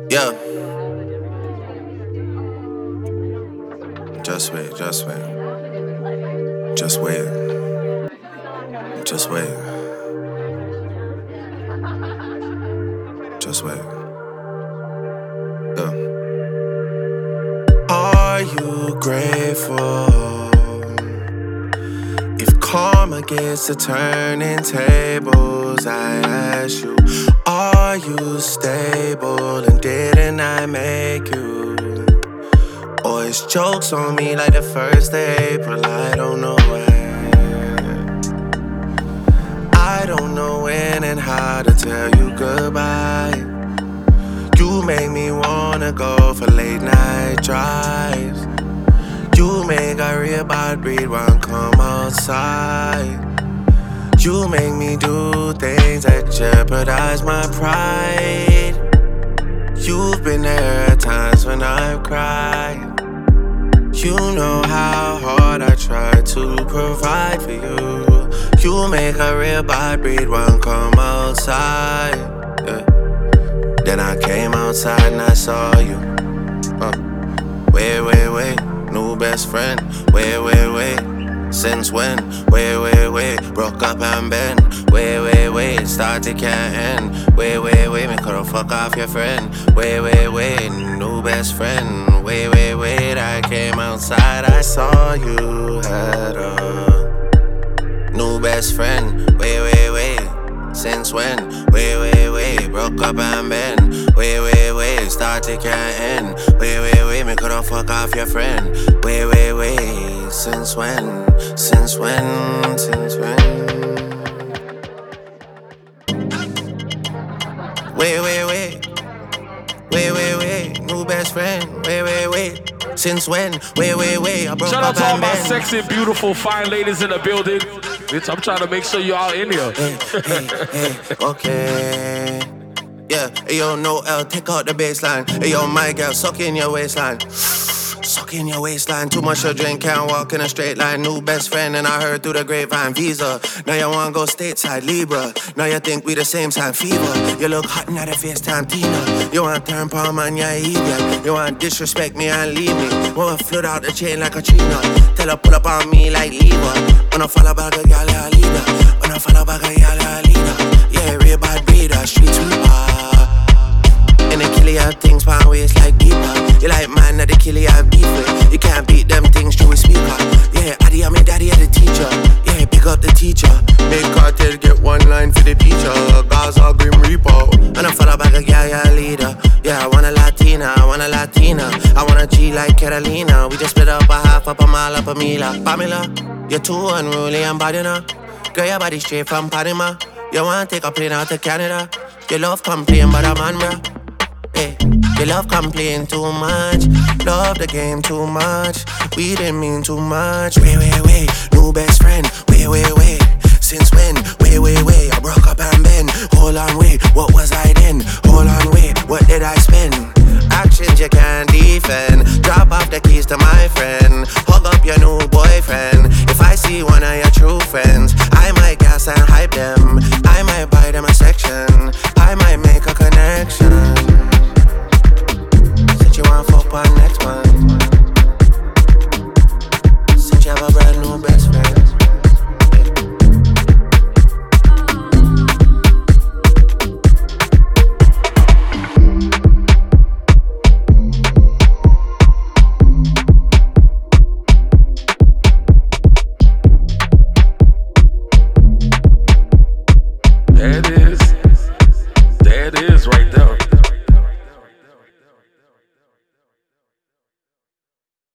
Yeah. Just wait, just wait. Just wait. Just wait. Just wait. Yeah. Are you grateful if karma gets to turning tables? I ask you, are you stable and didn't I make you? Or it's jokes on me like the 1st of April, I don't know when. I don't know when and how to tell you goodbye. You make me wanna go for late night drives. You make a real bad breed one come outside. You make me do things that jeopardize my pride. You've been there at times when I've cried. You know how hard I try to provide for you. You make a real bad breed one come outside. Yeah. Then I came outside and I saw you. Wait, new best friend. Wait, since when? Wait, broke up and bend. Wait, started can't end. Wait, me couldn't fuck off your friend. Wait, new best friend. Wait, I came outside, I saw you had a new best friend. Wait, since when? Wait, broke up and bend. Wait, started can't end. Wait, me couldn't fuck off your friend. Wait, since when? Since when? Wait, new best friend. Wait, since when? Wait, I broke Shout up out to all and my bend. sexy, beautiful, fine ladies in the building. Bitch, I'm trying to make sure you all in here. Hey, okay. Yeah, yo, no L, take out the baseline. Hey, yo, my girl, suck in your waistline. Suck in your waistline. Too much to drink, can't walk in a straight line. New best friend, and I heard through the grapevine. Visa, now you wanna go stateside. Libra, now you think we the same time. Fever, you look hot in the FaceTime. Tina, you wanna turn palm on your idiot. You wanna disrespect me and leave me. Wanna float out the chain like a Trina. Tell her pull up on me like lever. Wanna follow back a gal, a leader. Wanna follow back a gal, a leader. Yeah, real bad breeder, street sweeper. And the killer have things my waist like deeper. You like man that the killer have beef with. You can't beat them things through a speaker. Yeah, Addy, I'm a daddy, the teacher. Yeah, pick up the teacher. Big cartel, get one line for the teacher. Gaza, Grim Reaper. And I follow back a yeah, leader. Yeah, I want a Latina. I want a G like Carolina. We just split up a half, up a mile, up a mila. Pamela, you're too unruly, I'm bad enough. Girl, your body straight from Panama. You wanna take a plane out to Canada. You love complain, but I'm on, bruh. Hey, you love complain too much. Love the game too much. We didn't mean too much. Wait, new best friend. Wait, since when? Wait, I broke up and bend. Hold on, wait, what was I then? Hold on, wait, what did I spend? Actions you can't defend. Drop off the keys to my friend. Hug up your new boyfriend. If I see one of your true friends, I might gas and hype them. I might buy them a section. I might make a connection. Since you wanna fuck on next one. Since you have a brand new best friend. There it is right there.